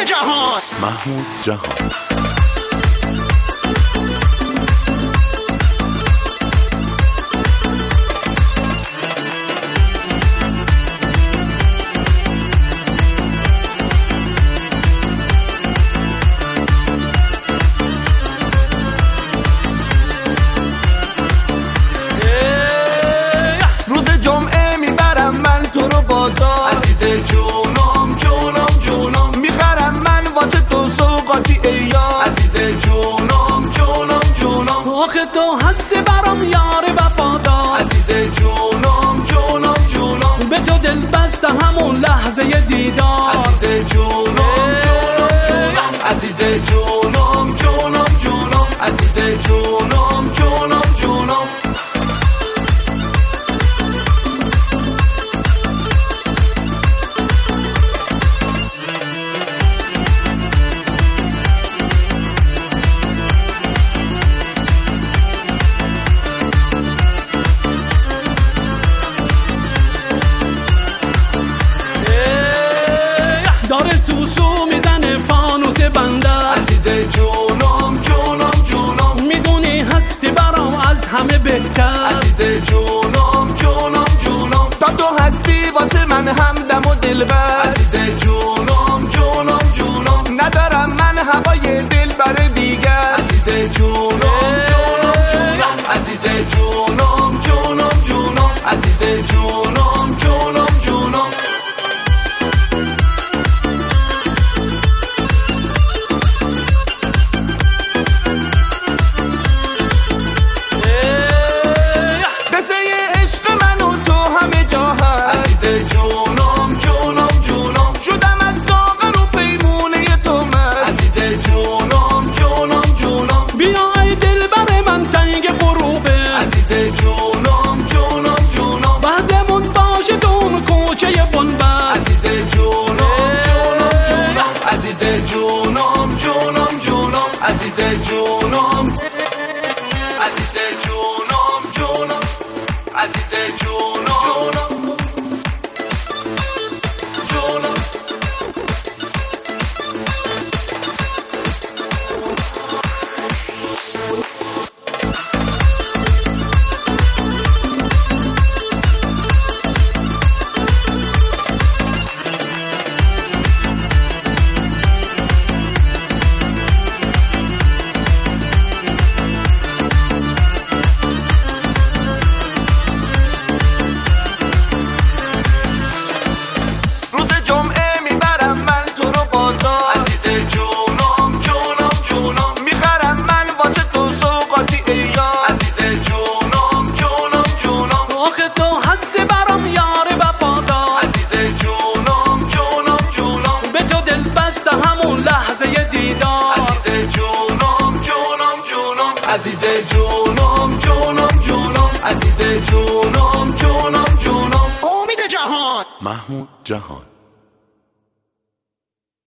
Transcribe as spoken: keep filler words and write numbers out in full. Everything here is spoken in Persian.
جهان محمود جهان عزیز جونم جونم جونم میخرم من واسه تو سوقاتی ایار عزیز جونم جونم جونم آخه تو هستی برام یار وفادار عزیز جونم جونم جونم به تو دل بسته همون لحظه دیدار عزیز جونم جونم جونم عزیز جونم جونم جونم عزیز جونم جونم جونم داره سوسو میزنه فانوس بنده عزیز جونم جونم جونم میدونی هستی برام از همه بهتر عزیز جونم جونم جونم تا تو هستی واسه من همدم و دلبر عزیز جونم جونم جونم ندارم من هوای دل بر دیگر عزیز جونم جونم جونم عزیز جونم جونم جونم عزیز جونم جونم جونم جونم جونم جونم شدم از ساغر و پیمونه تو من عزیز جونم جونم جونم بیا ای دل بر من تنگ غروبه عزیز جونم جونم جونم بعدمون باشه دون کوچه بنبست عزیز جونم جونم جونم عزیز جونم جونم جونم عزیز جونم عزیز جونم جونم عزیز جونم جونم همون لحظه دیدار عزیز جونم جونم جونم عزیز جونم جونم جونم عزیز جونم جونم جونم امید جهان محمود جهان